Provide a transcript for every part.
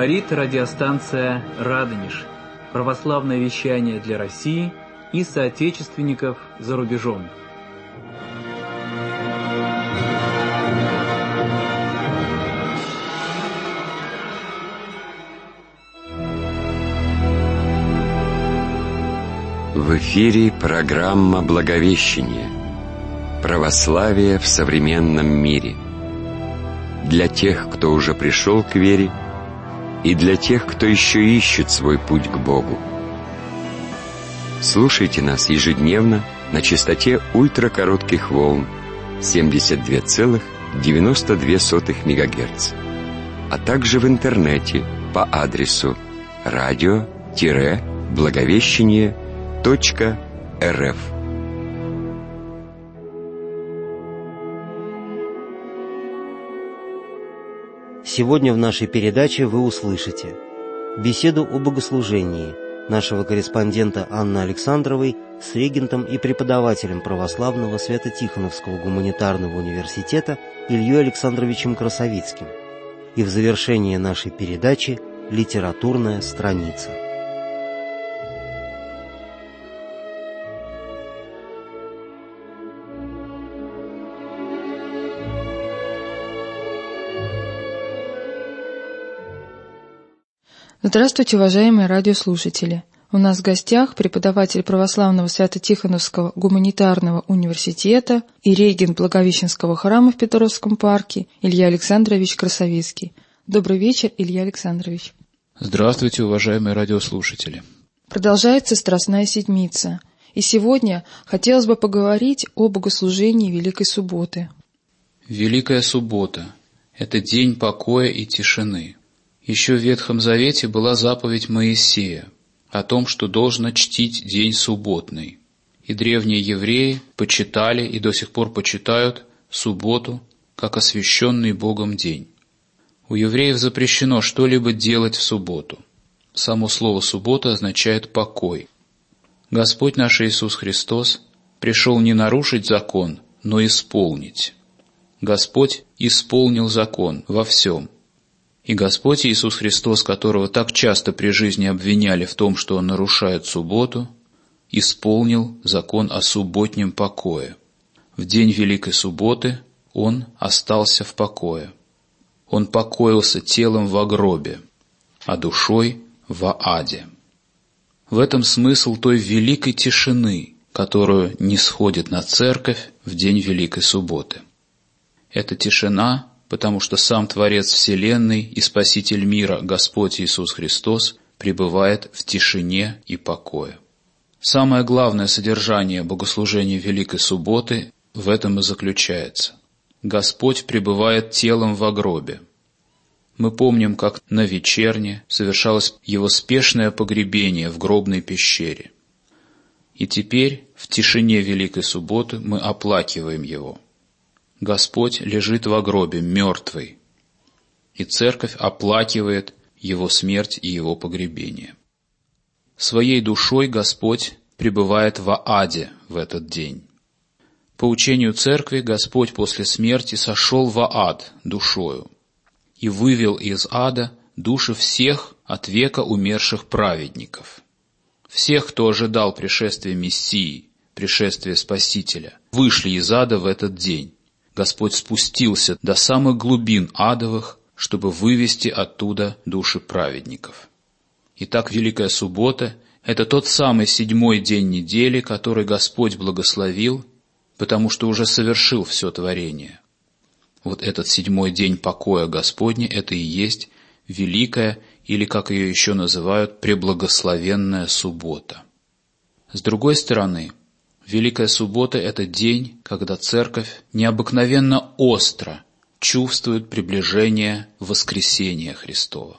Говорит радиостанция «Радонеж». Православное вещание для России и соотечественников за рубежом. В эфире программа «Благовещение. Православие в современном мире». Для тех, кто уже пришел к вере, и для тех, кто еще ищет свой путь к Богу. Слушайте нас ежедневно на частоте ультракоротких волн 72,92 МГц, а также в интернете по адресу radio-благовещение.рф. Сегодня в нашей передаче вы услышите беседу о богослужении нашего корреспондента Анны Александровой с регентом и преподавателем православного Свято-Тихоновского гуманитарного университета Ильей Александровичем Красовицким. И в завершение нашей передачи литературная страница. Здравствуйте, уважаемые радиослушатели! У нас в гостях преподаватель православного Свято-Тихоновского гуманитарного университета и регент Благовещенского храма в Петровском парке Илья Александрович Красовицкий. Добрый вечер, Илья Александрович. Здравствуйте, уважаемые радиослушатели! Продолжается Страстная Седмица, и сегодня хотелось бы поговорить о богослужении Великой Субботы. Великая Суббота – это день покоя и тишины. Еще в Ветхом Завете была заповедь Моисея о том, что должно чтить день субботный. И древние евреи почитали и до сих пор почитают субботу как освященный Богом день. У евреев запрещено что-либо делать в субботу. Само слово «суббота» означает «покой». Господь наш Иисус Христос пришел не нарушить закон, но исполнить. Господь исполнил закон во всем. И Господь Иисус Христос, которого так часто при жизни обвиняли в том, что Он нарушает субботу, исполнил закон о субботнем покое. В день Великой Субботы Он остался в покое. Он покоился телом во гробе, а душой во аде. В этом смысл той великой тишины, которую нисходит на церковь в день Великой Субботы. Эта тишина, потому что сам Творец Вселенной и Спаситель мира, Господь Иисус Христос, пребывает в тишине и покое. Самое главное содержание богослужения Великой Субботы в этом и заключается. Господь пребывает телом во гробе. Мы помним, как на вечерне совершалось Его спешное погребение в гробной пещере. И теперь, в тишине Великой Субботы, мы оплакиваем Его. Господь лежит во гробе, мертвый, и церковь оплакивает Его смерть и Его погребение. Своей душой Господь пребывает во аде в этот день. По учению церкви Господь после смерти сошел во ад душою и вывел из ада души всех от века умерших праведников. Всех, кто ожидал пришествия Мессии, пришествия Спасителя, вышли из ада в этот день. Господь спустился до самых глубин адовых, чтобы вывести оттуда души праведников. Итак, Великая Суббота – это тот самый 7-й день недели, который Господь благословил, потому что уже совершил все творение. Вот этот 7-й день покоя Господня – это и есть Великая, или, как ее еще называют, Преблагословенная Суббота. С другой стороны, Великая Суббота – это день, когда Церковь необыкновенно остро чувствует приближение воскресения Христова.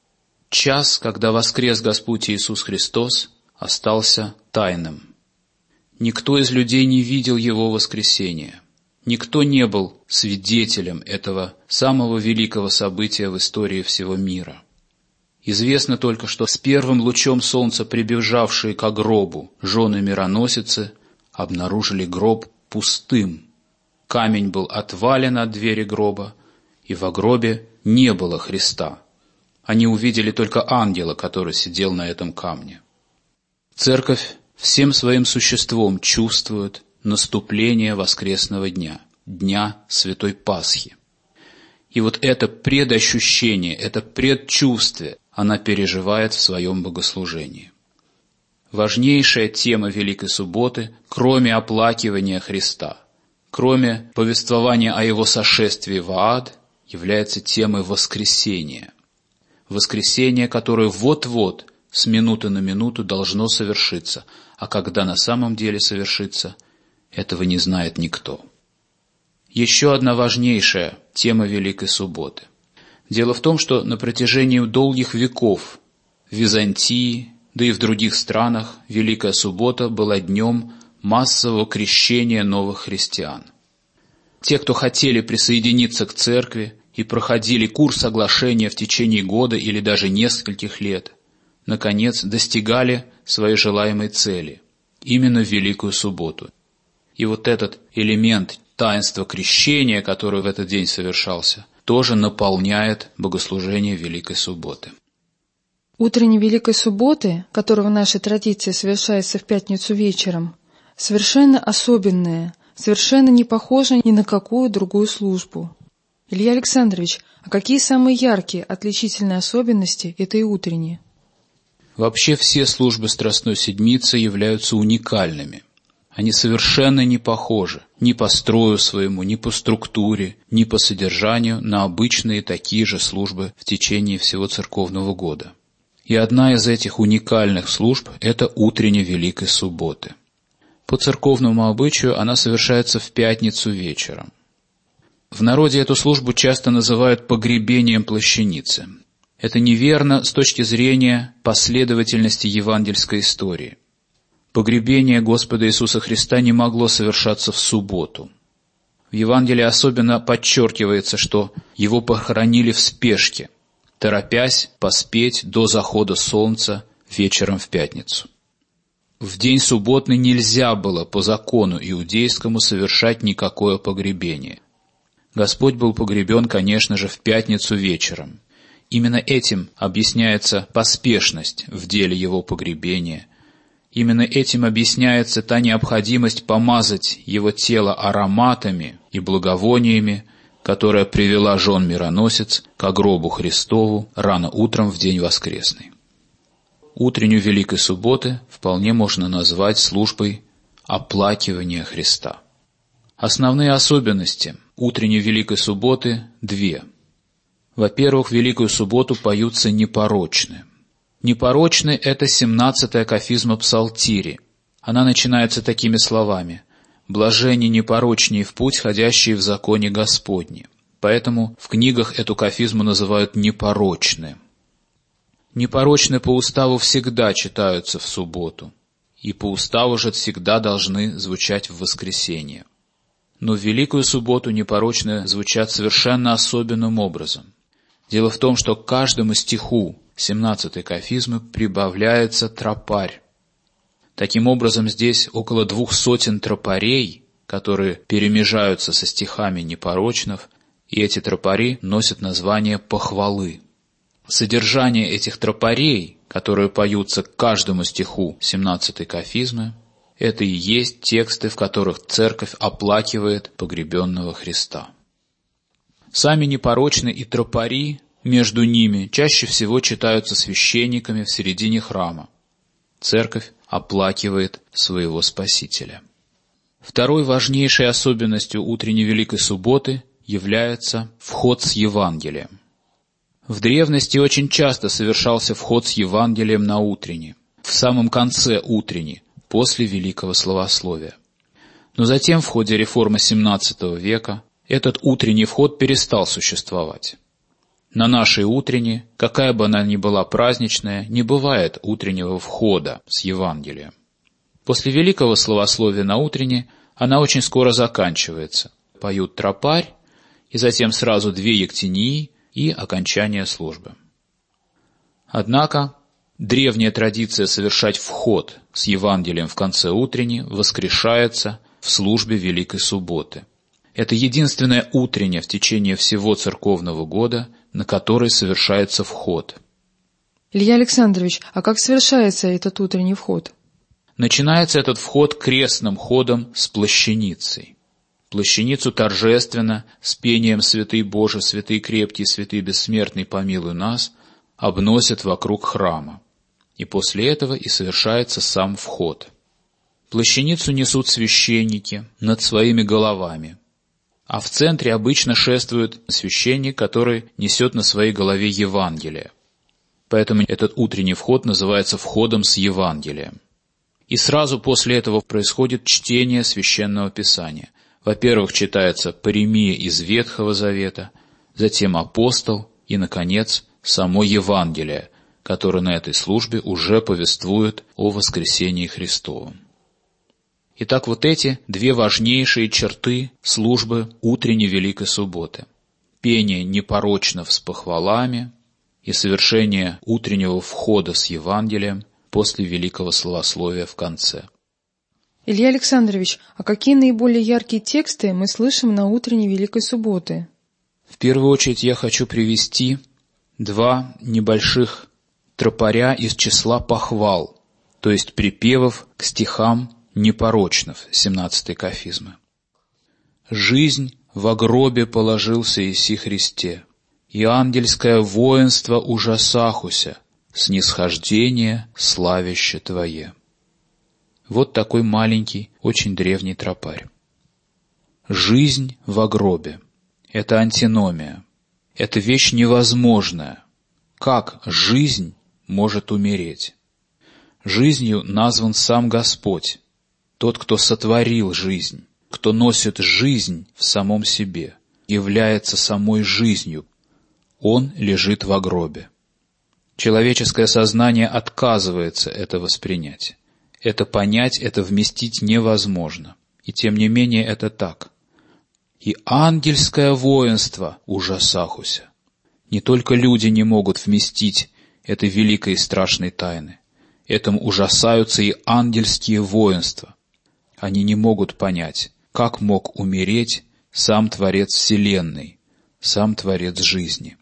Час, когда воскрес Господь Иисус Христос, остался тайным. Никто из людей не видел Его воскресения. Никто не был свидетелем этого самого великого события в истории всего мира. Известно только, что с первым лучом солнца прибежавшие ко гробу жены-мироносицы обнаружили гроб пустым. Камень был отвален от двери гроба, и во гробе не было Христа. Они увидели только ангела, который сидел на этом камне. Церковь всем своим существом чувствует наступление воскресного дня, дня Святой Пасхи. И вот это предощущение, это предчувствие она переживает в своем богослужении. Важнейшая тема Великой Субботы, кроме оплакивания Христа, кроме повествования о Его сошествии в ад, является темой воскресения. Воскресение, которое вот-вот, с минуты на минуту должно совершиться, а когда на самом деле совершится, этого не знает никто. Еще одна важнейшая тема Великой Субботы. Дело в том, что на протяжении долгих веков в Византии, да и в других странах, Великая Суббота была днем массового крещения новых христиан. Те, кто хотели присоединиться к церкви и проходили курс оглашения в течение года или даже нескольких лет, наконец достигали своей желаемой цели, именно в Великую Субботу. И вот этот элемент таинства крещения, который в этот день совершался, тоже наполняет богослужение Великой Субботы. Утренней Великой Субботы, которая в нашей традиции совершается в пятницу вечером, совершенно особенная, совершенно не похожа ни на какую другую службу. Илья Александрович, а какие самые яркие, отличительные особенности этой утренней? Вообще все службы Страстной Седмицы являются уникальными. Они совершенно не похожи ни по строю своему, ни по структуре, ни по содержанию на обычные такие же службы в течение всего церковного года. И одна из этих уникальных служб – это утренняя Великой Субботы. По церковному обычаю она совершается в пятницу вечером. В народе эту службу часто называют погребением плащаницы. Это неверно с точки зрения последовательности евангельской истории. Погребение Господа Иисуса Христа не могло совершаться в субботу. В Евангелии особенно подчеркивается, что Его похоронили в спешке, торопясь поспеть до захода солнца вечером в пятницу. В день субботный нельзя было по закону иудейскому совершать никакое погребение. Господь был погребен, конечно же, в пятницу вечером. Именно этим объясняется поспешность в деле Его погребения. Именно этим объясняется та необходимость помазать Его тело ароматами и благовониями, которая привела жен-мироносец ко гробу Христову рано утром в день воскресный. Утреннюю Великой Субботы вполне можно назвать службой оплакивания Христа. Основные особенности утренней Великой Субботы две. Во-первых, в Великую Субботу поются непорочны. Непорочны — это 17-я кафизма Псалтири. Она начинается такими словами: «Блаженни непорочнее в путь, ходящие в законе Господне». Поэтому в книгах эту кафизму называют непорочны. Непорочны по уставу всегда читаются в субботу, и по уставу же всегда должны звучать в воскресенье. Но в Великую Субботу непорочны звучат совершенно особенным образом. Дело в том, что к каждому стиху 17-й кафизмы прибавляется тропарь. Таким образом, здесь около 200 тропарей, которые перемежаются со стихами непорочнов, и эти тропари носят название похвалы. Содержание этих тропарей, которые поются к каждому стиху 17-й кафизмы, это и есть тексты, в которых церковь оплакивает погребенного Христа. Сами непорочны и тропари между ними чаще всего читаются священниками в середине храма. Церковь оплакивает своего Спасителя. Второй важнейшей особенностью утренней Великой Субботы является вход с Евангелием. В древности очень часто совершался вход с Евангелием на утренне, в самом конце утренней, после Великого Словословия. Но затем, в ходе реформы XVII века, этот утренний вход перестал существовать. На нашей утренней, какая бы она ни была праздничная, не бывает утреннего входа с Евангелием. После Великого Словословия на утренней она очень скоро заканчивается. Поют тропарь, и затем сразу 2 ектении и окончание службы. Однако древняя традиция совершать вход с Евангелием в конце утренней воскрешается в службе Великой Субботы. Это единственная утренняя в течение всего церковного года, на которой совершается вход. Илья Александрович, а как совершается этот утренний вход? Начинается этот вход крестным ходом с плащаницей. Плащаницу торжественно, с пением «Святый Боже, святый крепкий, святый бессмертный, помилуй нас», обносят вокруг храма. И после этого и совершается сам вход. Плащаницу несут священники над своими головами, а в центре обычно шествует священник, который несет на своей голове Евангелие. Поэтому этот утренний вход называется входом с Евангелием. И сразу после этого происходит чтение Священного Писания. Во-первых, читается Паремия из Ветхого Завета, затем Апостол и, наконец, само Евангелие, которое на этой службе уже повествует о воскресении Христовом. Итак, вот эти две важнейшие черты службы утренней Великой Субботы. Пение непорочно с похвалами и совершение утреннего входа с Евангелием после великого словословия в конце. Илья Александрович, а какие наиболее яркие тексты мы слышим на утренней Великой Субботы? В первую очередь я хочу привести два небольших тропаря из числа похвал, то есть припевов к стихам непорочнов 17-й кафизмы. «Жизнь во гробе положился еси Христе, и ангельское воинство ужасахуся, снисхождение славище Твое». Вот такой маленький, очень древний тропарь. Жизнь во гробе — это антиномия, это вещь невозможная. Как жизнь может умереть? Жизнью назван сам Господь, тот, кто сотворил жизнь, кто носит жизнь в самом себе, является самой жизнью. Он лежит во гробе. Человеческое сознание отказывается это воспринять. Это понять, это вместить невозможно. И тем не менее это так. И ангельское воинство ужасахуся. Не только люди не могут вместить этой великой и страшной тайны. Этому ужасаются и ангельские воинства. Они не могут понять, как мог умереть сам Творец Вселенной, сам Творец жизни.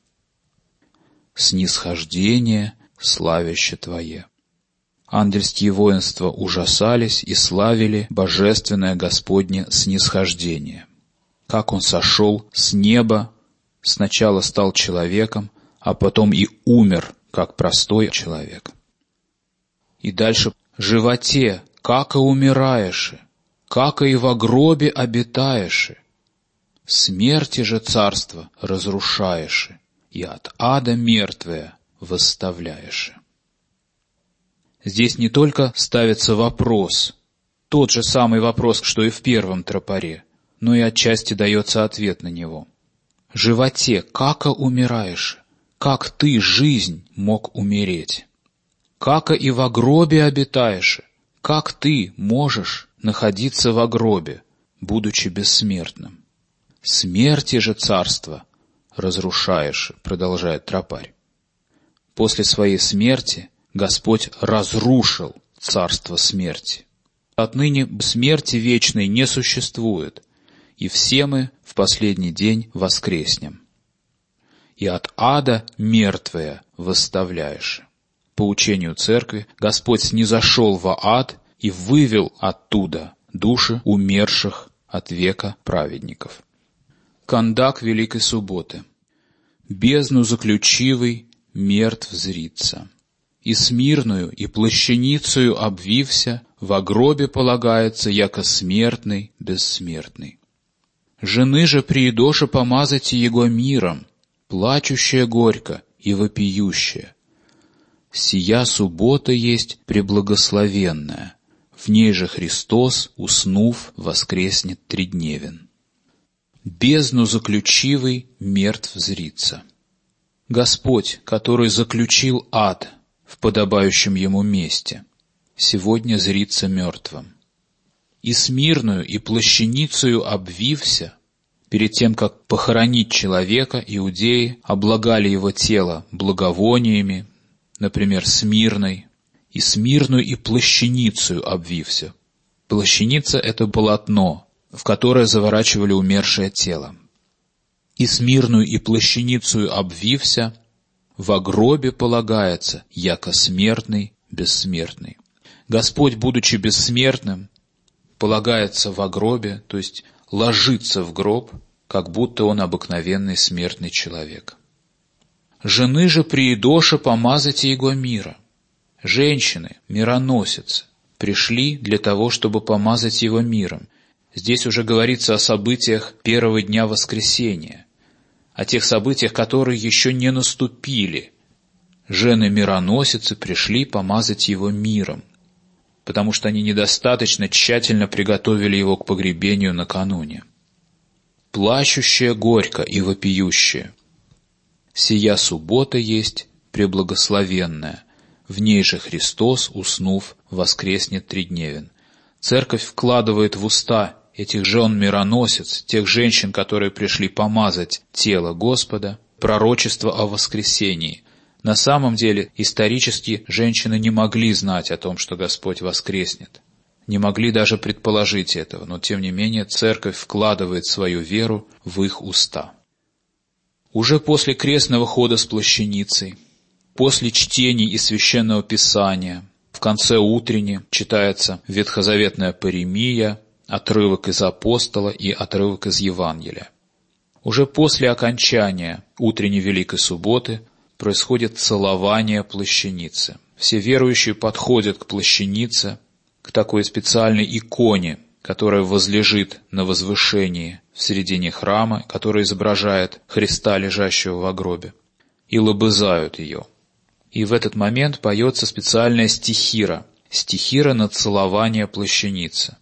Снисхождение славище Твое. Ангельские воинства ужасались и славили божественное Господне снисхождение. Как Он сошел с неба, сначала стал человеком, а потом и умер, как простой человек. И дальше: «Животе, как и умираешь, как и во гробе обитаешь, смерти же царство разрушаешь, и от ада мертвое восставляешь». Здесь не только ставится вопрос, тот же самый вопрос, что и в первом тропаре, но и отчасти дается ответ на него. «Животе, как умираешь, как ты, жизнь, мог умереть? Как и во гробе обитаешь, как ты можешь находиться во гробе, будучи бессмертным? Смерти же царство разрушаешь», продолжает тропарь. После своей смерти Господь разрушил царство смерти. Отныне смерти вечной не существует, и все мы в последний день воскреснем. И от ада мертвое восставляешь. По учению Церкви Господь снизошел во ад и вывел оттуда души умерших от века праведников. Кондак Великой Субботы. «Бездну заключивый мертв зрится, и смирную, и плащаницею обвився, во гробе полагается, яко смертный, бессмертный. Жены же приидоша помазати его миром, плачущая горько и вопиющая. Сия суббота есть преблагословенная, в ней же Христос, уснув, воскреснет тридневен. Бездну заключивый мертв зрится». Господь, который заключил ад в подобающем ему месте, сегодня зрится мертвым. И смирную, и плащаницею обвився, перед тем, как похоронить человека, иудеи облагали его тело благовониями, например, смирной, и смирную, и плащаницею обвився. Плащаница — это полотно, в которое заворачивали умершее тело. И смирную, и плащаницею обвився, во гробе полагается, яко смертный бессмертный». Господь, будучи бессмертным, полагается во гробе, то есть ложится в гроб, как будто он обыкновенный смертный человек. «Жены же приидоша помазать его мира». Женщины, мироносицы, пришли для того, чтобы помазать его миром. Здесь уже говорится о событиях первого дня воскресения, о тех событиях, которые еще не наступили. Жены-мироносицы пришли помазать его миром, потому что они недостаточно тщательно приготовили его к погребению накануне. «Плачущая горько и вопиющая. Сия суббота есть преблагословенная, в ней же Христос, уснув, воскреснет тридневен». Церковь вкладывает в уста этих жен-мироносец, тех женщин, которые пришли помазать тело Господа, пророчество о воскресении. На самом деле, исторически, женщины не могли знать о том, что Господь воскреснет. Не могли даже предположить этого, но тем не менее Церковь вкладывает свою веру в их уста. Уже после крестного хода с плащаницей, после чтений из Священного Писания, в конце утренни читается ветхозаветная паремия, отрывок из Апостола и отрывок из Евангелия. Уже после окончания утренней Великой Субботы происходит целование плащаницы. Все верующие подходят к плащанице, к такой специальной иконе, которая возлежит на возвышении в середине храма, которая изображает Христа, лежащего во гробе, и лобызают ее. И в этот момент поется специальная стихира на целование плащаницы.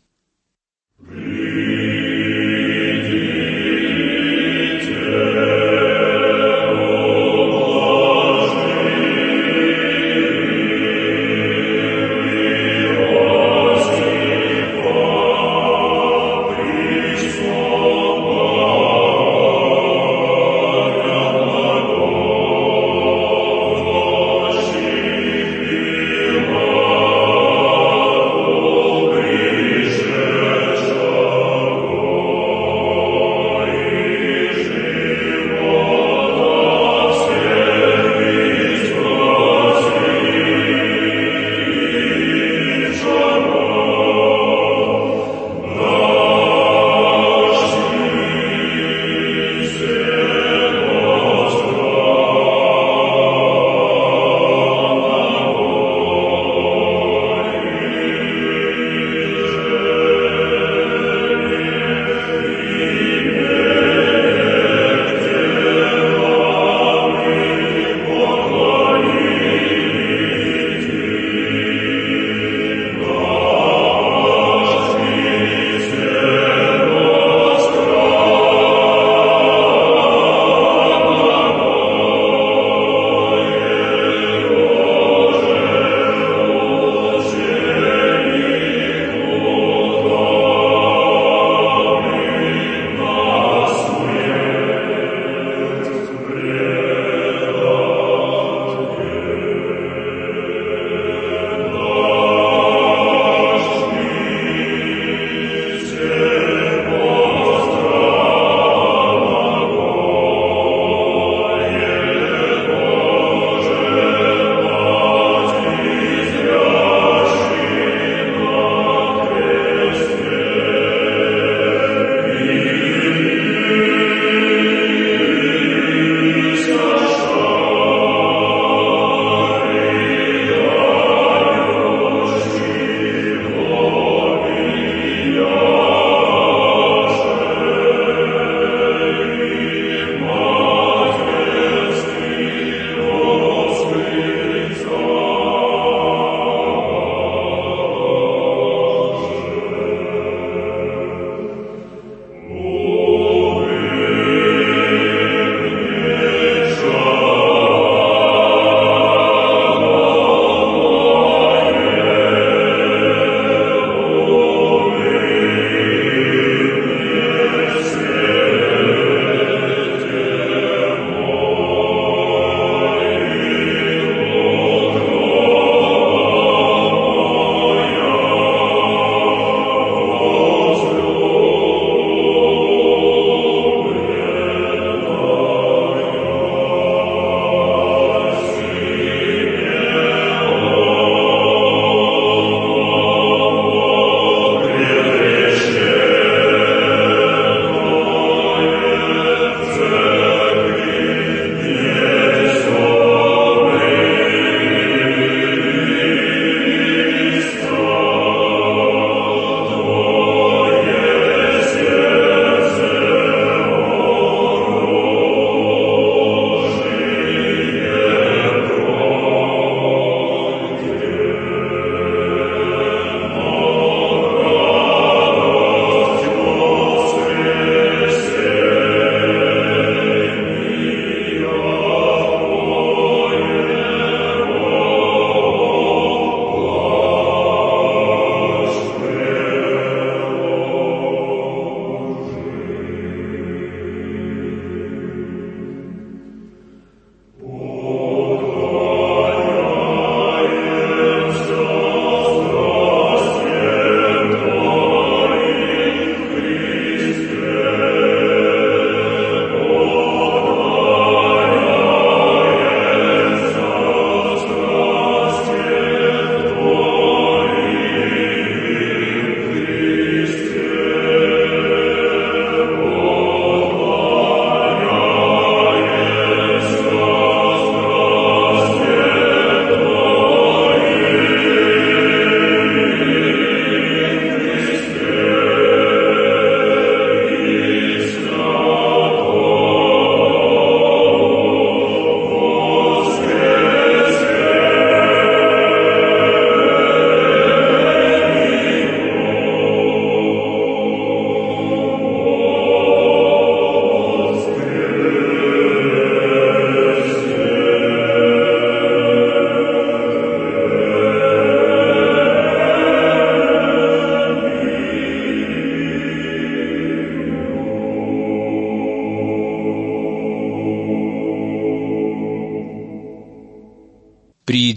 Пришел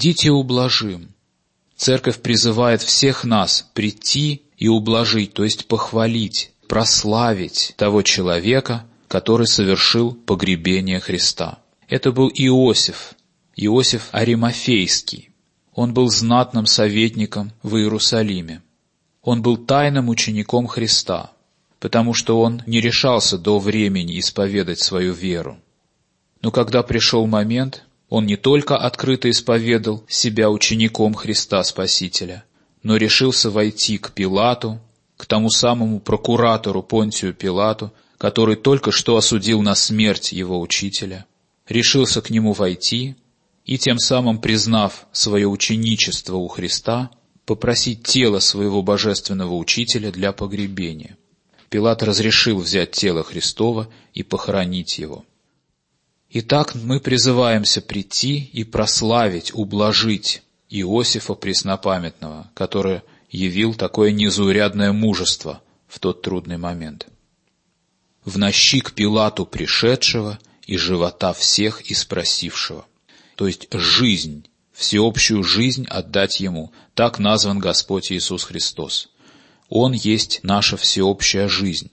«Идите ублажим». Церковь призывает всех нас прийти и ублажить, то есть похвалить, прославить того человека, который совершил погребение Христа. Это был Иосиф Аримафейский. Он был знатным советником в Иерусалиме. Он был тайным учеником Христа, потому что он не решался до времени исповедать свою веру. Но когда пришел момент, он не только открыто исповедал себя учеником Христа Спасителя, но решился войти к Пилату, к тому самому прокуратору Понтию Пилату, который только что осудил на смерть его учителя, решился к нему войти и, тем самым признав свое ученичество у Христа, попросить тело своего божественного учителя для погребения. Пилат разрешил взять тело Христова и похоронить его. Итак, мы призываемся прийти и прославить, ублажить Иосифа Преснопамятного, который явил такое незаурядное мужество в тот трудный момент. «В нощи к Пилату пришедшего и живота всех и спросившего». То есть жизнь, всеобщую жизнь отдать Ему. Так назван Господь Иисус Христос. Он есть наша всеобщая жизнь.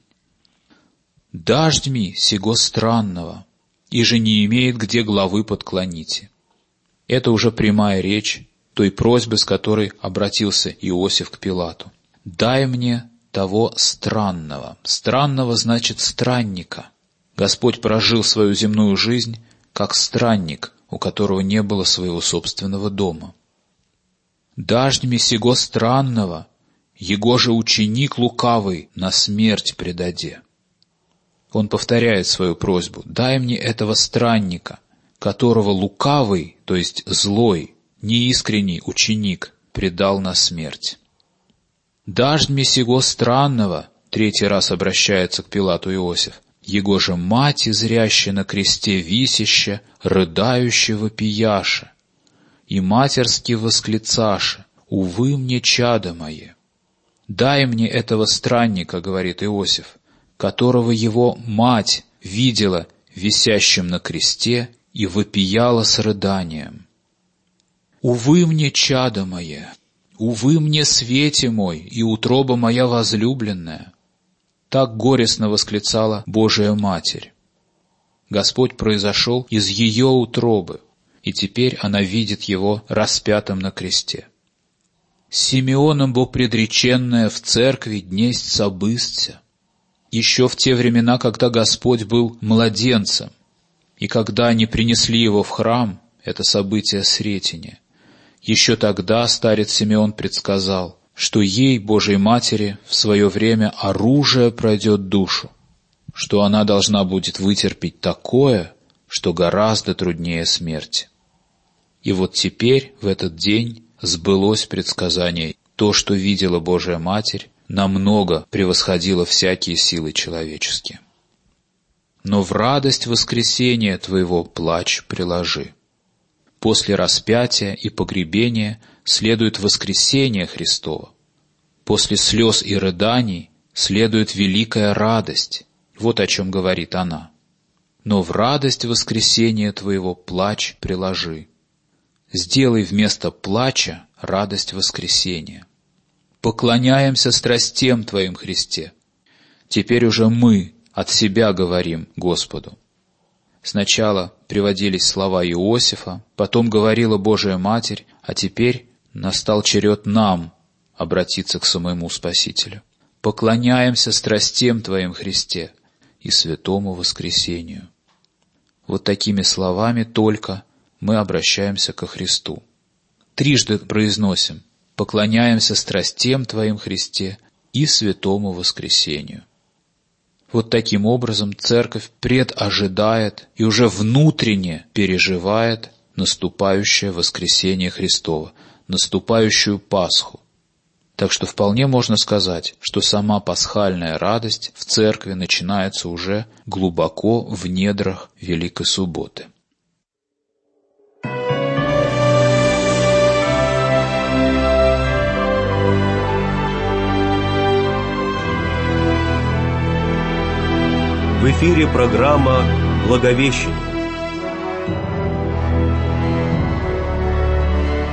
«Дождьми сего странного, и же не имеет где главы подклоните». Это уже прямая речь той просьбы, с которой обратился Иосиф к Пилату. «Дай мне того странного». Странного значит странника. Господь прожил свою земную жизнь как странник, у которого не было своего собственного дома. «Дождьми сего странного, его же ученик лукавый на смерть предаде». Он повторяет свою просьбу: «Дай мне этого странника, которого лукавый, то есть злой, неискренний ученик предал на смерть». «Дождьми сего странного», третий раз обращается к Пилату Иосиф, «его же мать, зрящая на кресте висяща, рыдающая вопияша, и матерски восклицаша: увы мне, чадо мое». «Дай мне этого странника», — говорит Иосиф, «которого его мать видела висящим на кресте и вопияла с рыданием. Увы мне, чадо мое, увы мне, свете мой и утроба моя возлюбленная». Так горестно восклицала Божия Матерь. Господь произошел из ее утробы, и теперь она видит его распятым на кресте. «Симеоном бо предреченная в церкви днесть собыстся». Еще в те времена, когда Господь был младенцем, и когда они принесли его в храм, это событие Сретения, еще тогда старец Симеон предсказал, что ей, Божьей Матери, в свое время оружие пройдет душу, что она должна будет вытерпеть такое, что гораздо труднее смерти. И вот теперь, в этот день, сбылось предсказание. То, что видела Божья Матерь, намного превосходило всякие силы человеческие. «Но в радость воскресения Твоего плач приложи». После распятия и погребения следует воскресение Христово. После слез и рыданий следует великая радость. Вот о чем говорит она. «Но в радость воскресения Твоего плач приложи». Сделай вместо плача радость воскресения. Поклоняемся страстям Твоим, Христе. Теперь уже мы от себя говорим Господу. Сначала приводились слова Иосифа, потом говорила Божия Матерь, а теперь настал черед нам обратиться к самому Спасителю. Поклоняемся страстям Твоим, Христе, и святому воскресению. Вот такими словами только мы обращаемся ко Христу. Трижды произносим: поклоняемся страстям Твоим, Христе, и святому воскресению. Вот таким образом Церковь предожидает и уже внутренне переживает наступающее воскресение Христово, наступающую Пасху. Так что вполне можно сказать, что сама пасхальная радость в Церкви начинается уже глубоко в недрах Великой Субботы. В эфире программа «Благовещение».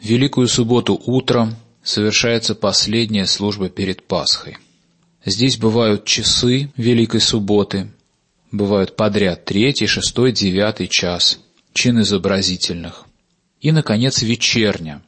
Великую субботу утром совершается последняя служба перед Пасхой. Здесь бывают часы Великой субботы, бывают подряд 3, 6, 9 час, чин изобразительных. И, наконец, вечерня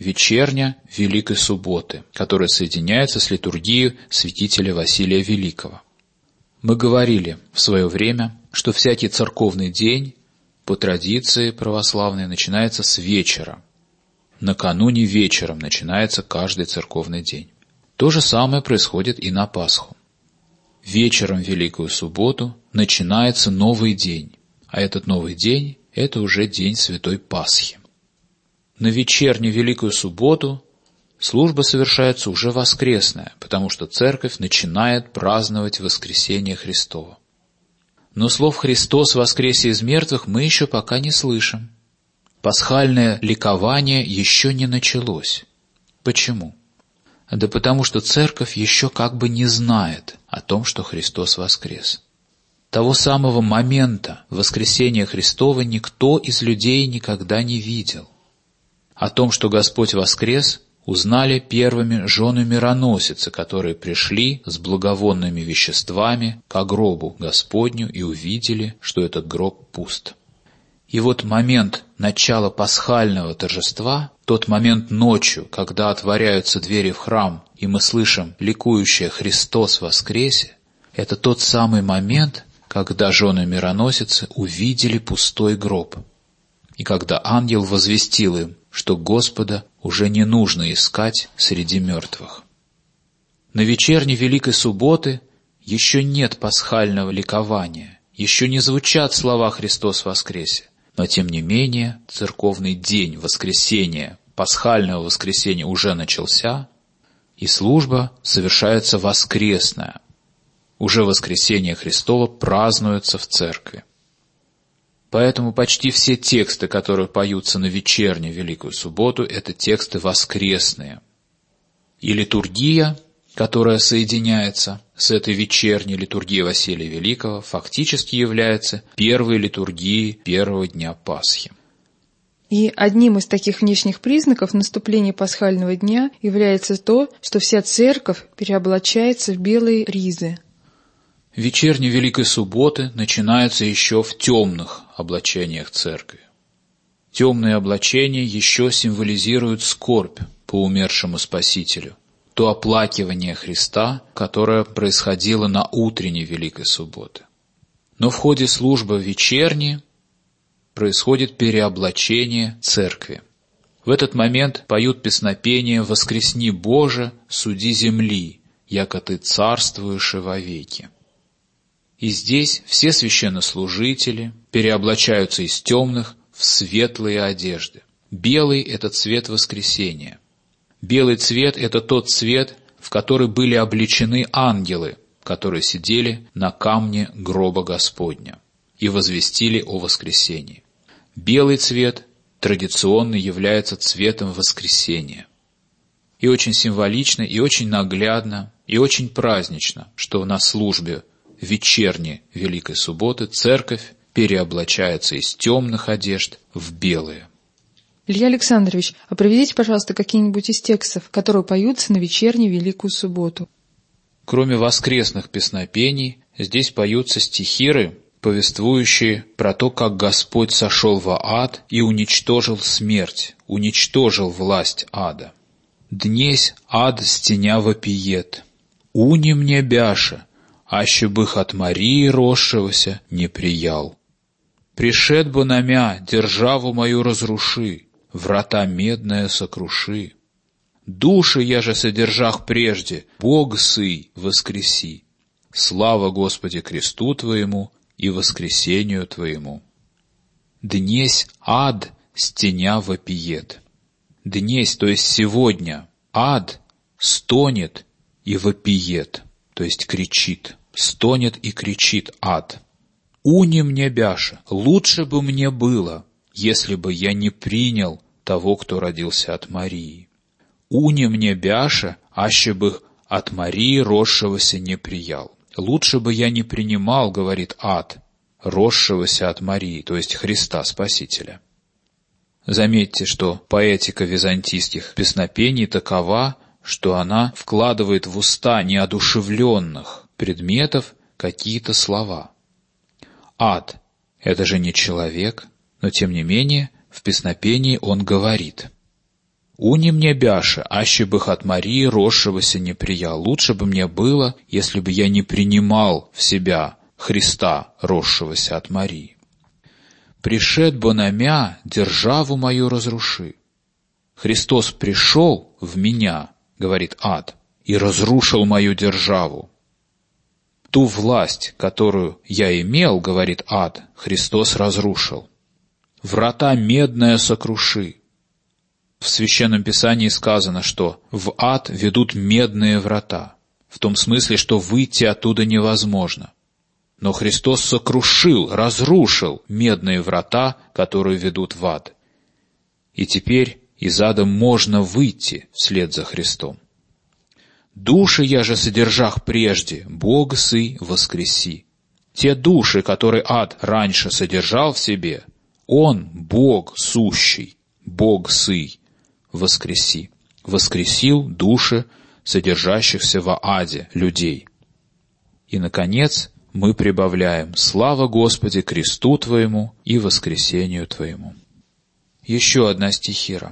Великой субботы, которая соединяется с литургией святителя Василия Великого. Мы говорили в свое время, что всякий церковный день по традиции православной начинается с вечера. Накануне вечером начинается каждый церковный день. То же самое происходит и на Пасху. Вечером в Великую субботу начинается новый день, а этот новый день – это уже день Святой Пасхи. На вечернюю Великую субботу служба совершается уже воскресная, потому что Церковь начинает праздновать воскресение Христово. Но слов «Христос воскресе из мертвых» мы еще пока не слышим. Пасхальное ликование еще не началось. Почему? Да потому что Церковь еще как бы не знает о том, что Христос воскрес. Того самого момента воскресения Христова никто из людей никогда не видел. О том, что Господь воскрес, узнали первыми жены мироносицы, которые пришли с благовонными веществами ко гробу Господню и увидели, что этот гроб пуст. И вот момент начала пасхального торжества, тот момент ночью, когда отворяются двери в храм, и мы слышим ликующее «Христос воскресе», это тот самый момент, когда жены мироносицы увидели пустой гроб. И когда ангел возвестил им, что Господа уже не нужно искать среди мертвых. На вечерне Великой субботы еще нет пасхального ликования, еще не звучат слова «Христос воскресе», но тем не менее церковный день воскресения, пасхального воскресения уже начался, и служба совершается воскресная. Уже воскресение Христово празднуется в церкви. Поэтому почти все тексты, которые поются на вечернюю Великую субботу, это тексты воскресные. И литургия, которая соединяется с этой вечерней литургией Василия Великого, фактически является первой литургией первого дня Пасхи. И одним из таких внешних признаков наступления пасхального дня является то, что вся церковь переоблачается в белые ризы. Вечерня Великой субботы начинается еще в темных облачениях церкви. Темные облачения еще символизируют скорбь по умершему Спасителю, то оплакивание Христа, которое происходило на утренней Великой субботы. Но в ходе службы вечерней происходит переоблачение церкви. В этот момент поют песнопение «Воскресни, Боже, суди земли, яко Ты царствуешь и вовеки». И здесь все священнослужители переоблачаются из темных в светлые одежды. Белый – это цвет воскресения. Белый цвет – это тот цвет, в который были облечены ангелы, которые сидели на камне гроба Господня и возвестили о воскресении. Белый цвет традиционно является цветом воскресения. И очень символично, и очень наглядно, и очень празднично, что на службе вечерней Великой субботы церковь переоблачается из темных одежд в белые. Илья Александрович, а приведите, пожалуйста, какие-нибудь из текстов, которые поются на вечерней Великую субботу. Кроме воскресных песнопений, здесь поются стихиры, повествующие про то, как Господь сошел во ад и уничтожил смерть, уничтожил власть ада. «Днесь ад стеня вопиет, уни мне бяша, аще бых от Марии росшегося не приял. Пришед бы на мя, державу мою разруши, врата медная сокруши. Души я же содержах прежде, Бог сый, воскреси. Слава Господи кресту Твоему и воскресению Твоему. Днесь ад стеня вопиет». Днесь, то есть сегодня, ад стонет и вопиет, то есть кричит, стонет и кричит ад. «Уни мне бяша, лучше бы мне было, если бы я не принял того, кто родился от Марии. Уни мне бяша, аще бы от Марии росшегося не приял». Лучше бы я не принимал, говорит ад, росшегося от Марии, то есть Христа Спасителя. Заметьте, что поэтика византийских песнопений такова, что она вкладывает в уста неодушевленных предметов какие-то слова. Ад — это же не человек, но тем не менее в песнопении он говорит: «Уни мне бяше, аще бых от Марии росшегося не приял. Лучше бы мне было, если бы я не принимал в себя Христа, росшегося от Марии. Пришед бы на мя, державу мою разруши». Христос пришел в меня, говорит ад, и разрушил мою державу. Ту власть, которую я имел, говорит ад, Христос разрушил. Врата медное сокруши. В Священном Писании сказано, что в ад ведут медные врата, в том смысле, что выйти оттуда невозможно. Но Христос сокрушил, разрушил медные врата, которые ведут в ад. И теперь из ада можно выйти вслед за Христом. «Души я же содержах прежде, Бога сый воскреси». Те души, которые ад раньше содержал в себе, Он, Бог сущий, Бог сый, воскреси. Воскресил души, содержащихся во аде людей. И, наконец, мы прибавляем: «Слава Господи кресту Твоему и воскресению Твоему». Еще одна стихира.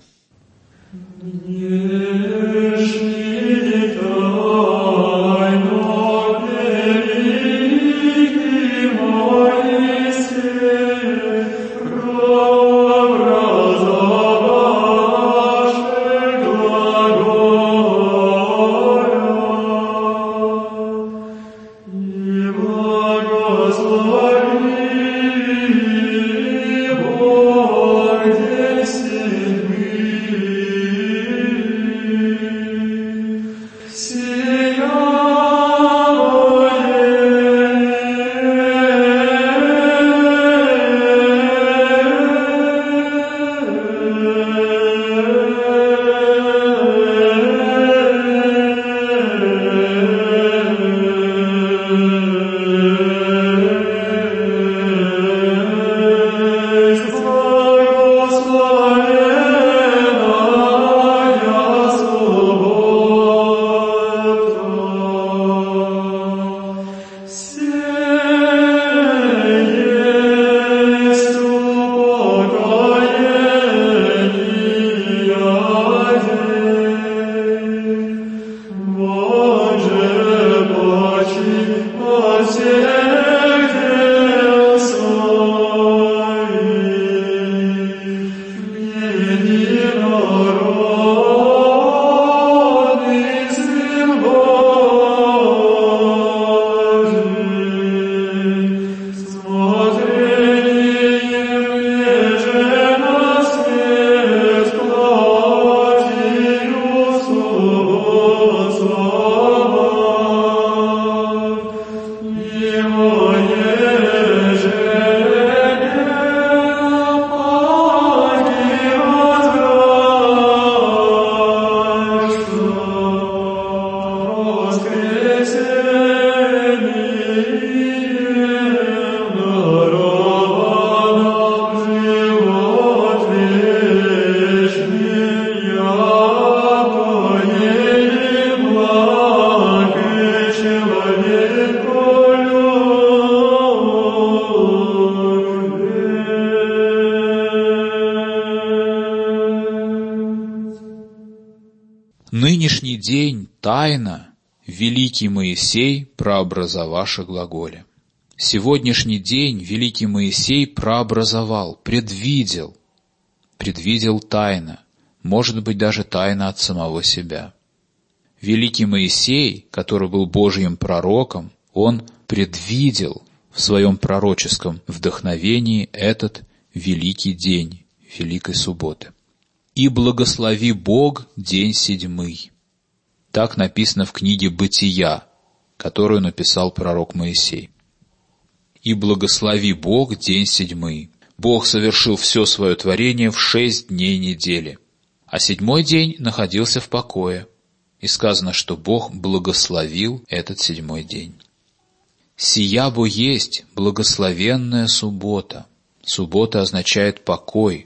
Нынешний день тайна, великий Моисей прообразоваше глаголе. Сегодняшний день великий Моисей прообразовал, предвидел тайно, может быть, даже тайно от самого себя. Великий Моисей, который был Божьим пророком, он предвидел в своем пророческом вдохновении этот великий день, Великой Субботы. «И благослови Бог день седьмый». Так написано в книге «Бытия», которую написал пророк Моисей. «И благослови Бог день седьмый». Бог совершил все свое творение в 6 дней недели, а 7-й день находился в покое. И сказано, что Бог благословил этот 7-й день. «Сия бо есть благословенная суббота». Суббота означает покой,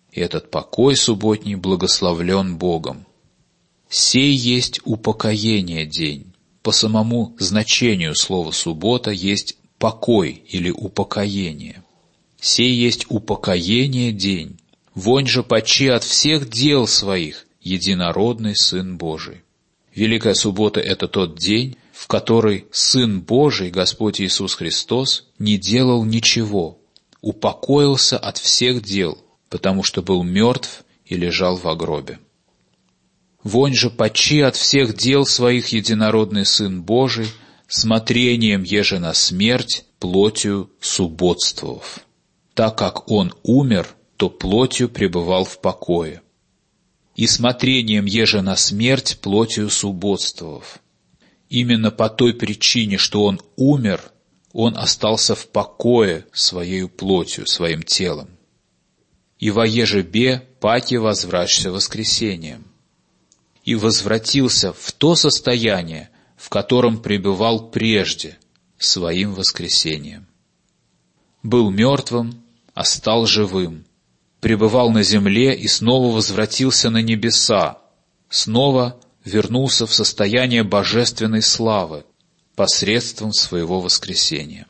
и этот покой субботний благословлен Богом. Сей есть упокоение день. По самому значению слова «суббота» есть покой или упокоение. Сей есть упокоение день. Вонь же почи от всех дел своих, единородный Сын Божий. Великая суббота — это тот день, в который Сын Божий, Господь Иисус Христос, не делал ничего, упокоился от всех дел, потому что был мертв и лежал во гробе. Вонь же почи от всех дел своих единородный Сын Божий, смотрением еже на смерть, плотью субботствовав. Так как Он умер, то плотью пребывал в покое. И смотрением еже на смерть, плотью субботствовав. Именно по той причине, что Он умер, Он остался в покое своею плотью, своим телом. И воеже бе паки возвращся воскресением. И возвратился в то состояние, в котором пребывал прежде, своим воскресением. Был мертвым, а стал живым, пребывал на земле и снова возвратился на небеса, снова вернулся в состояние божественной славы посредством своего воскресения.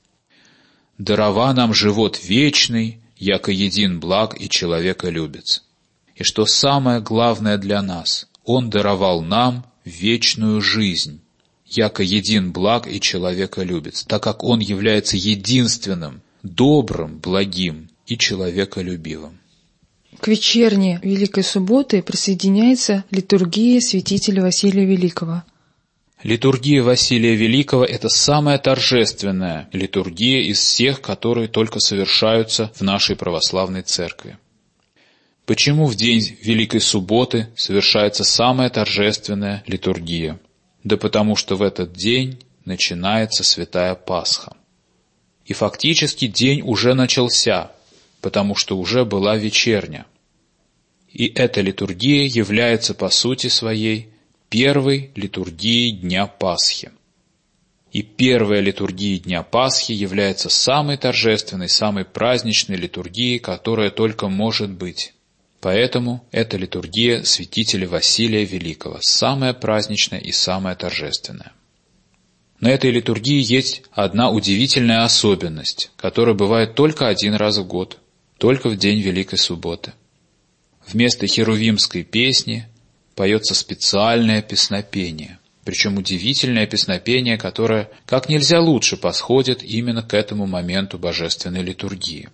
Дарова нам живот вечный, яко един благ и человеколюбец. И что самое главное для нас, Он даровал нам вечную жизнь, яко един благ и человеколюбец, так как Он является единственным, добрым, благим и человеколюбивым. К вечерне Великой Субботы присоединяется литургия святителя Василия Великого. Литургия Василия Великого — это самая торжественная литургия из всех, которые только совершаются в нашей православной церкви. Почему в день Великой Субботы совершается самая торжественная литургия? Да потому что в этот день начинается Святая Пасха. И фактически день уже начался, потому что уже была вечерня. И эта литургия является по сути своей первой литургией Дня Пасхи. И первая литургия Дня Пасхи является самой торжественной, самой праздничной литургией, которая только может быть. Поэтому эта литургия святителя Василия Великого, самая праздничная и самая торжественная. На этой литургии есть одна удивительная особенность, которая бывает только один раз в год, только в день Великой Субботы. Вместо херувимской песни поется специальное песнопение, причем удивительное песнопение, которое как нельзя лучше подходит именно к этому моменту божественной литургии.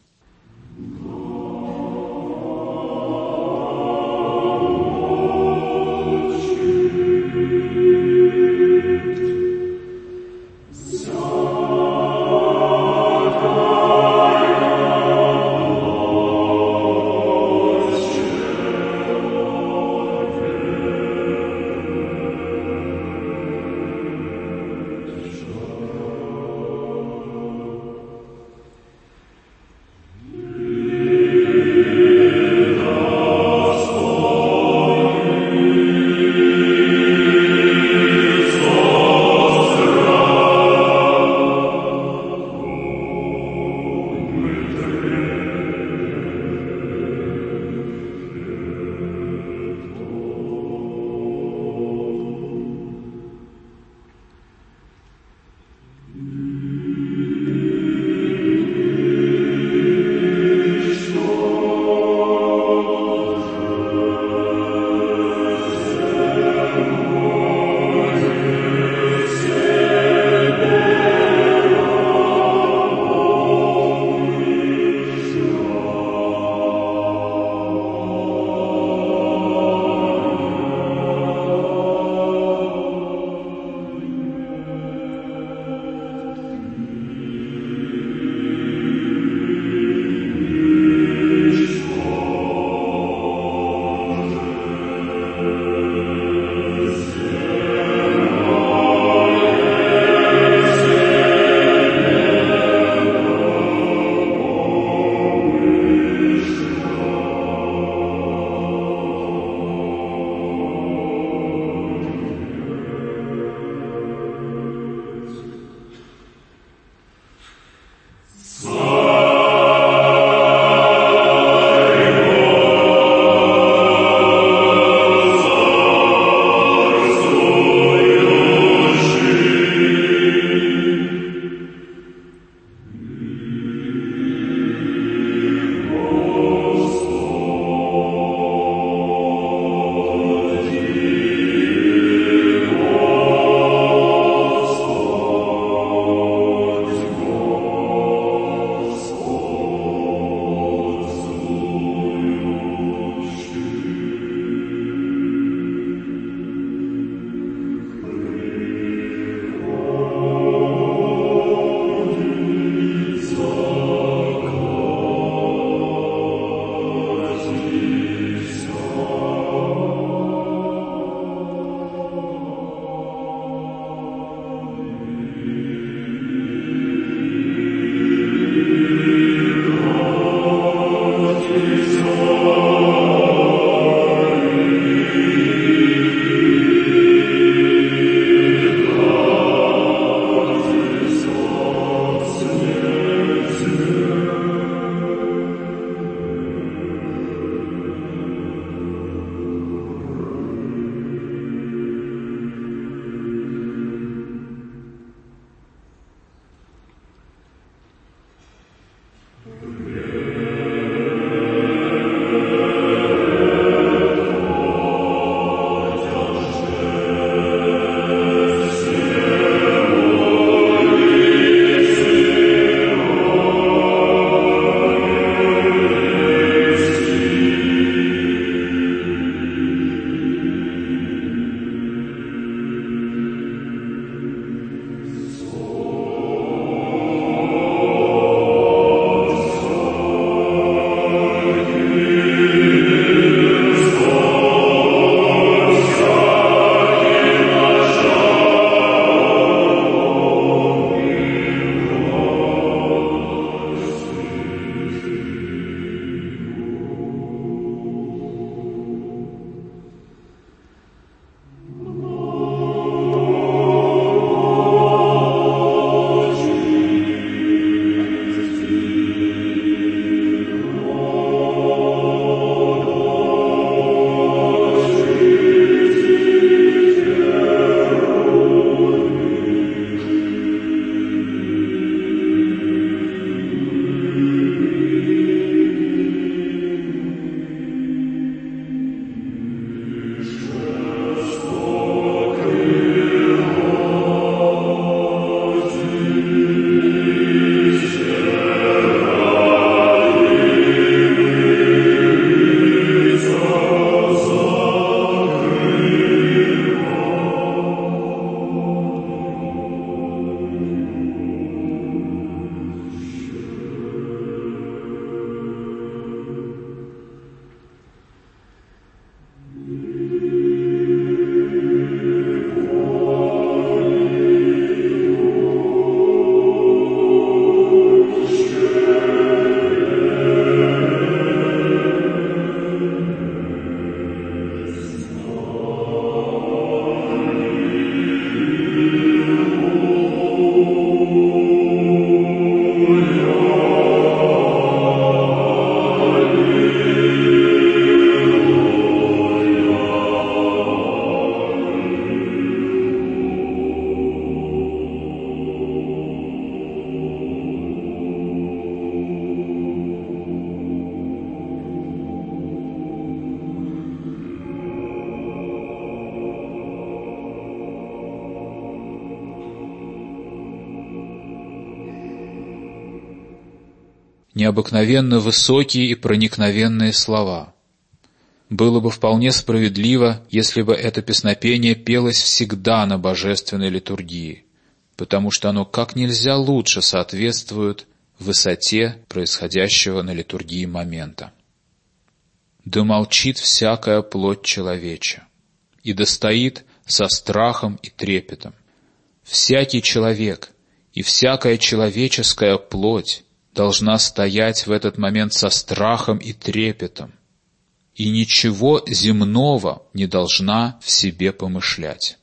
необыкновенно высокие и проникновенные слова. Было бы вполне справедливо, если бы это песнопение пелось всегда на божественной литургии, потому что оно как нельзя лучше соответствует высоте происходящего на литургии момента. «Да молчит всякая плоть человеча, и да стоит со страхом и трепетом. Всякий человек и всякая человеческая плоть должна стоять в этот момент со страхом и трепетом, и ничего земного не должна в себе помышлять.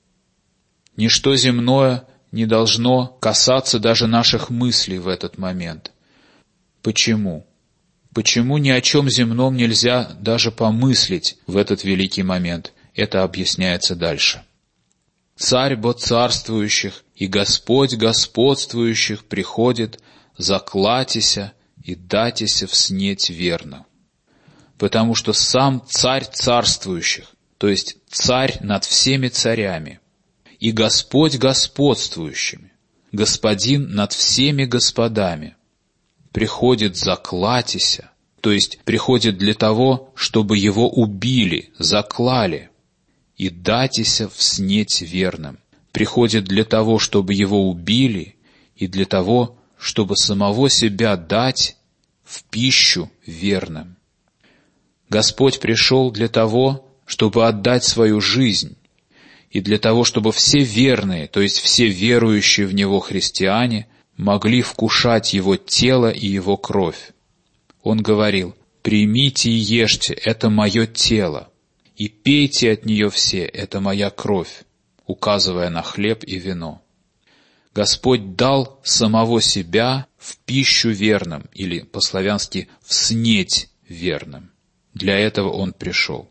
Ничто земное не должно касаться даже наших мыслей в этот момент. Почему? Почему ни о чем земном нельзя даже помыслить в этот великий момент? Это объясняется дальше. «Царь бо царствующих и Господь господствующих приходит, заклатися и датися вснеть верно». Потому что сам царь царствующих, то есть царь над всеми царями, и Господь господствующими, господин над всеми господами, приходит заклатися, то есть приходит для того, чтобы его убили, заклали, и датися вснеть верным, приходит для того, чтобы его убили, и для того, чтобы самого себя дать в пищу верным. Господь пришел для того, чтобы отдать свою жизнь, и для того, чтобы все верные, то есть все верующие в Него христиане, могли вкушать Его тело и Его кровь. Он говорил: «Примите и ешьте, это Мое тело, и пейте от нее все, это Моя кровь», указывая на хлеб и вино. Господь дал самого себя в пищу верным, или по-славянски «вснеть верным». Для этого Он пришел.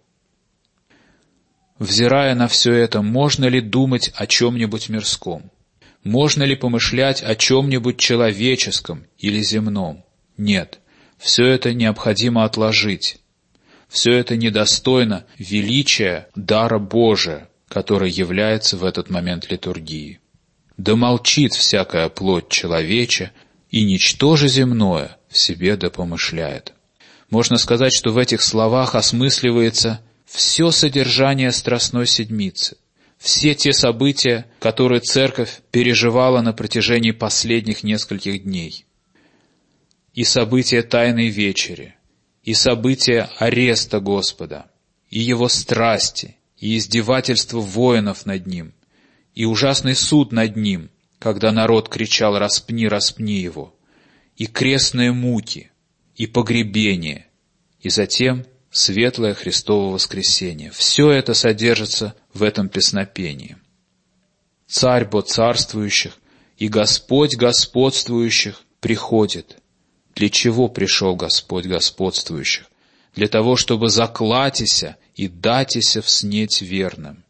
Взирая на все это, можно ли думать о чем-нибудь мирском? Можно ли помышлять о чем-нибудь человеческом или земном? Нет, все это необходимо отложить. Все это недостойно величия дара Божия, который является в этот момент литургии. «Да молчит всякая плоть человеча, и ничто же земное в себе да помышляет». Можно сказать, что в этих словах осмысливается все содержание Страстной Седмицы, все те события, которые Церковь переживала на протяжении последних нескольких дней. И события Тайной Вечери, и события ареста Господа, и Его страсти, и издевательства воинов над Ним, и ужасный суд над Ним, когда народ кричал «распни, распни Его», и крестные муки, и погребение, и затем светлое Христово воскресение. Все это содержится в этом песнопении. «Царь бо царствующих и Господь господствующих приходит». Для чего пришел Господь господствующих? Для того, чтобы заклатися и датися вснеть верным.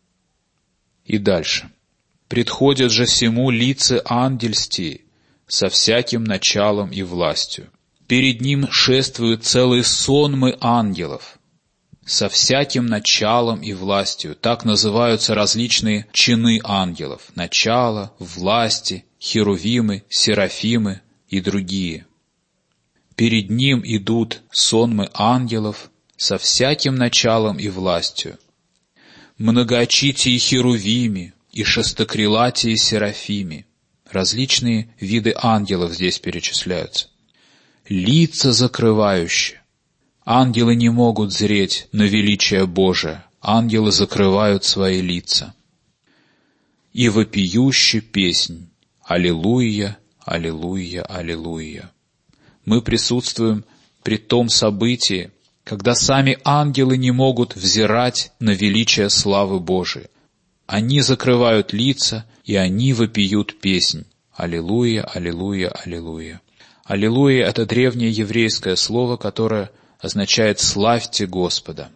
И дальше. «Предходят же сему лица ангельстии со всяким началом и властью. Перед ним шествуют целые сонмы ангелов, со всяким началом и властью». Так называются различные чины ангелов: начало, власти, херувимы, серафимы и другие. Перед ним идут сонмы ангелов со всяким началом и властью. Многоочитие херувими и шестокрилатие серафими. Различные виды ангелов здесь перечисляются. Лица закрывающие. Ангелы не могут зреть на величие Божие. Ангелы закрывают свои лица. И вопиющая песнь: «Аллилуйя, аллилуйя, аллилуйя». Мы присутствуем при том событии, когда сами ангелы не могут взирать на величие славы Божией. Они закрывают лица, и они вопиют песнь: «Аллилуйя, аллилуйя, аллилуйя». «Аллилуйя» — это древнее еврейское слово, которое означает «славьте Господа».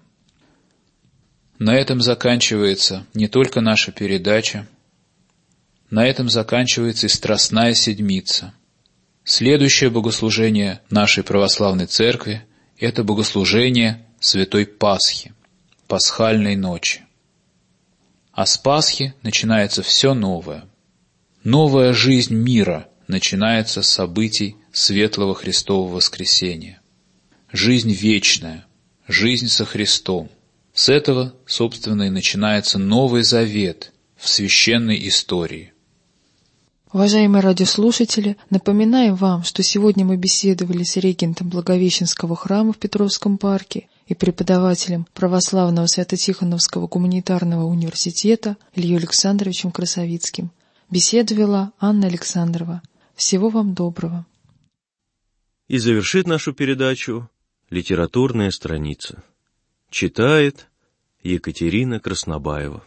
На этом заканчивается не только наша передача, на этом заканчивается и Страстная Седмица. Следующее богослужение нашей православной церкви — это богослужение Святой Пасхи, Пасхальной ночи. А с Пасхи начинается все новое. Новая жизнь мира начинается с событий светлого Христового воскресения. Жизнь вечная, жизнь со Христом. С этого, собственно, и начинается Новый Завет в священной истории. Уважаемые радиослушатели, напоминаем вам, что сегодня мы беседовали с регентом Благовещенского храма в Петровском парке и преподавателем Православного Свято-Тихоновского гуманитарного университета Ильей Александровичем Красовицким. Беседу вела Анна Александрова. Всего вам доброго. И завершит нашу передачу литературная страница. Читает Екатерина Краснобаева.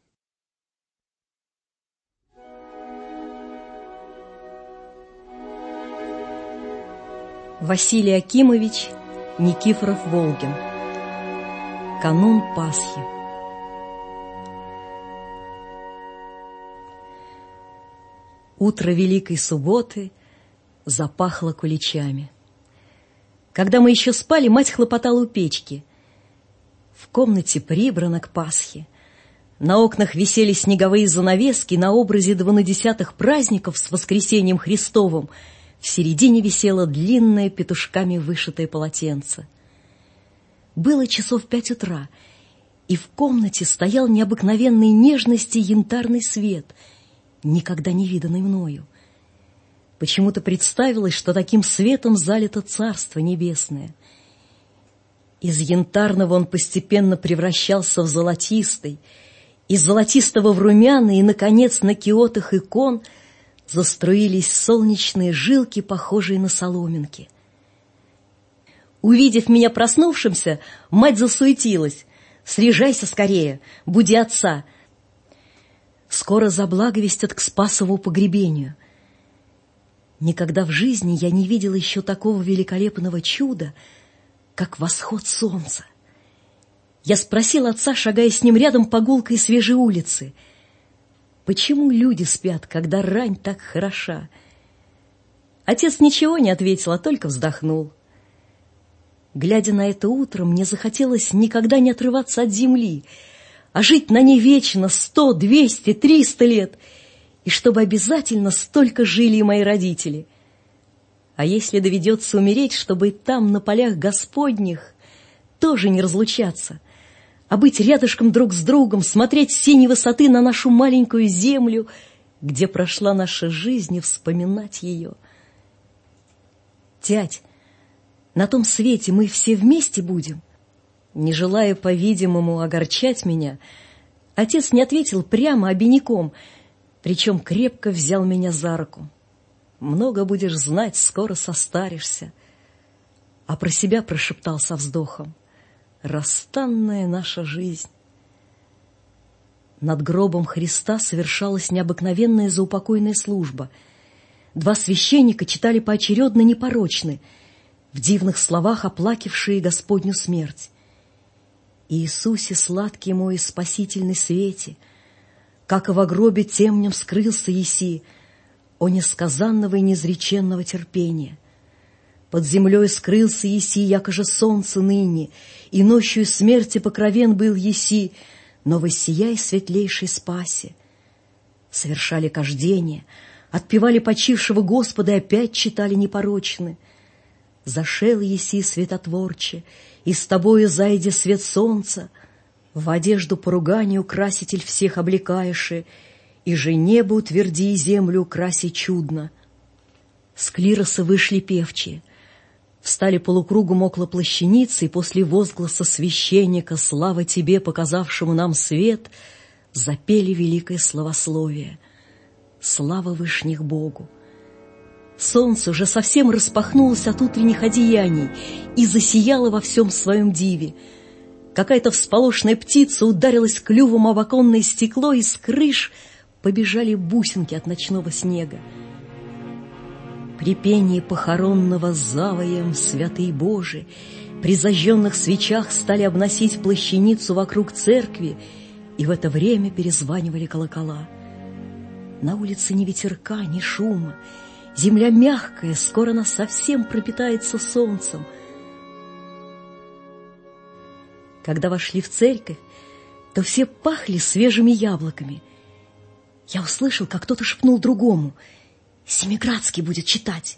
Василий Акимович Никифоров-Волгин. Канун Пасхи. Утро Великой Субботы запахло куличами. Когда мы еще спали, мать хлопотала у печки. В комнате прибрано к Пасхе. На окнах висели снеговые занавески на образе 12 праздников с воскресением Христовым. В середине висело длинное петушками вышитое полотенце. Было часов 5 утра, и в комнате стоял необыкновенной нежности янтарный свет, никогда не виданный мною. Почему-то представилось, что таким светом залито Царство Небесное. Из янтарного он постепенно превращался в золотистый, из золотистого в румяный, и, наконец, на киотах икон заструились солнечные жилки, похожие на соломинки. Увидев меня проснувшимся, мать засуетилась. «Срежайся скорее, буди отца. Скоро заблаговестят к Спасову погребению». Никогда в жизни я не видела еще такого великолепного чуда, как восход солнца. Я спросила отца, шагая с ним рядом по гулкой свежей улице: почему люди спят, когда рань так хороша? Отец ничего не ответил, а только вздохнул. Глядя на это утро, мне захотелось никогда не отрываться от земли, а жить на ней вечно 100, 200, 300 лет, и чтобы обязательно столько жили и мои родители. А если доведется умереть, чтобы и там, на полях Господних, тоже не разлучаться, а быть рядышком друг с другом, смотреть с синей высоты на нашу маленькую землю, где прошла наша жизнь, и вспоминать ее. Тядь, на том свете мы все вместе будем? Не желая, по-видимому, огорчать меня, отец не ответил прямо, обиняком, причем крепко взял меня за руку. Много будешь знать, скоро состаришься. А про себя прошептал со вздохом: расстанная наша жизнь. Над гробом Христа совершалась необыкновенная заупокойная служба. 2 священника читали поочередно непорочны, в дивных словах оплакившие Господню смерть. «Иисусе, сладкий мой спасительный свете, как и во гробе темнем скрылся еси, о несказанного и неизреченного терпения. Под землей скрылся еси, якоже солнце ныне, и нощью смерти покровен был еси, но воссияй светлейшей спасе». Совершали кождение, отпевали почившего Господа и опять читали непорочны. «Зашел еси светотворче, и с тобою зайде свет солнца, в одежду поруганию краситель всех облекаеши, и же небо утверди и землю украси чудно». С клироса вышли певчие, встали полукругом около плащаницы, и после возгласа священника «Слава тебе, показавшему нам свет», запели великое славословие. Слава вышних Богу! Солнце уже совсем распахнулось от утренних одеяний и засияло во всем своем диве. Какая-то всполошенная птица ударилась клювом об оконное стекло, и с крыш побежали бусинки от ночного снега. При пении похоронного завоем святые Божии при зажженных свечах стали обносить плащаницу вокруг церкви, и в это время перезванивали колокола. На улице ни ветерка, ни шума, земля мягкая, скоро она совсем пропитается солнцем. Когда вошли в церковь, то все пахли свежими яблоками. Я услышал, как кто-то шепнул другому: Семиградский будет читать.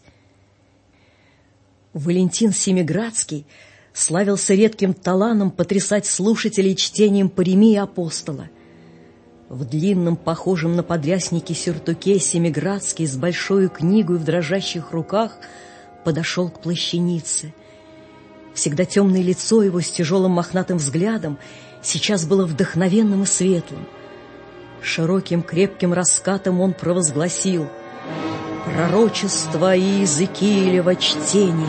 Валентин Семиградский славился редким талантом потрясать слушателей чтением паремии апостола. В длинном, похожем на подрясники сюртуке Семиградский с большой книгой в дрожащих руках подошел к плащанице. Всегда темное лицо его с тяжелым мохнатым взглядом сейчас было вдохновенным и светлым. Широким крепким раскатом он провозгласил: «Пророчество Иезекиилева чтение».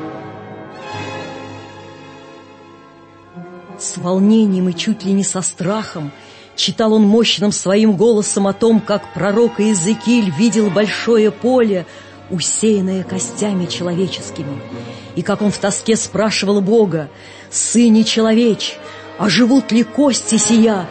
С волнением и чуть ли не со страхом читал он мощным своим голосом о том, как пророк Иезекииль видел большое поле, усеянное костями человеческими, и как он в тоске спрашивал Бога: «Сыне человеч, а живут ли кости сия?»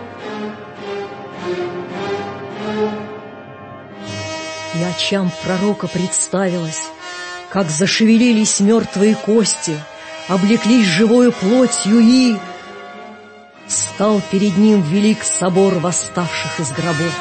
И очам пророка представилось, как зашевелились мертвые кости, облеклись живою плотью, и стал перед ним велик собор восставших из гробов.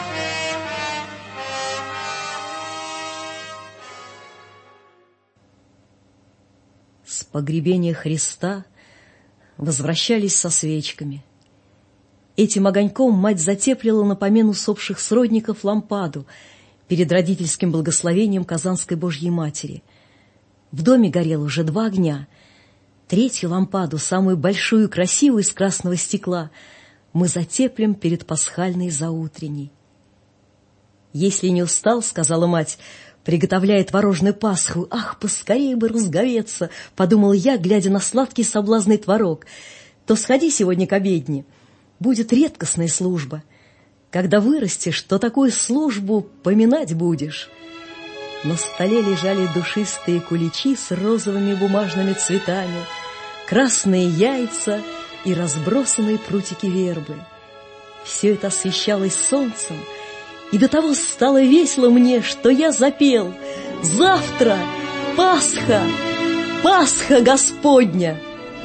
С погребения Христа возвращались со свечками. Этим огоньком мать затеплила на помин усопших сродников лампаду перед родительским благословением Казанской Божьей Матери. В доме горело уже 2 огня. 3-ю лампаду, самую большую и красивую из красного стекла, мы затеплим перед пасхальной заутренней. «Если не устал, — сказала мать, приготовляя творожную пасху, — ах, поскорее бы разговеться, — подумала я, глядя на сладкий соблазный творог, — то сходи сегодня к обедне, будет редкостная служба. Когда вырастешь, то такую службу поминать будешь». На столе лежали душистые куличи с розовыми бумажными цветами, красные яйца и разбросанные прутики вербы. Все это освещалось солнцем, и до того стало весело мне, что я запел: «Завтра Пасха, Пасха Господня!»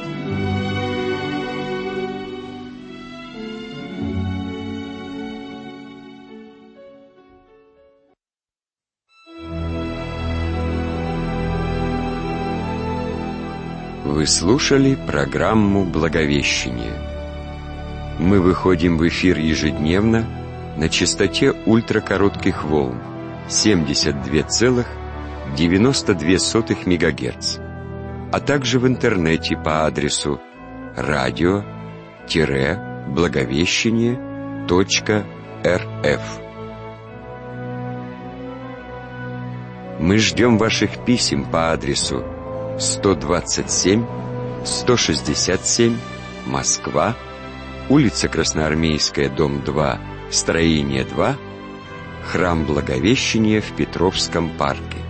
Вы слушали программу «Благовещение». Мы выходим в эфир ежедневно на частоте ультракоротких волн 72,92 МГц, а также в интернете по адресу radio-благовещение.рф. Мы ждем ваших писем по адресу 127, 167, Москва, улица Красноармейская, дом 2, строение 2, храм Благовещения в Петровском парке.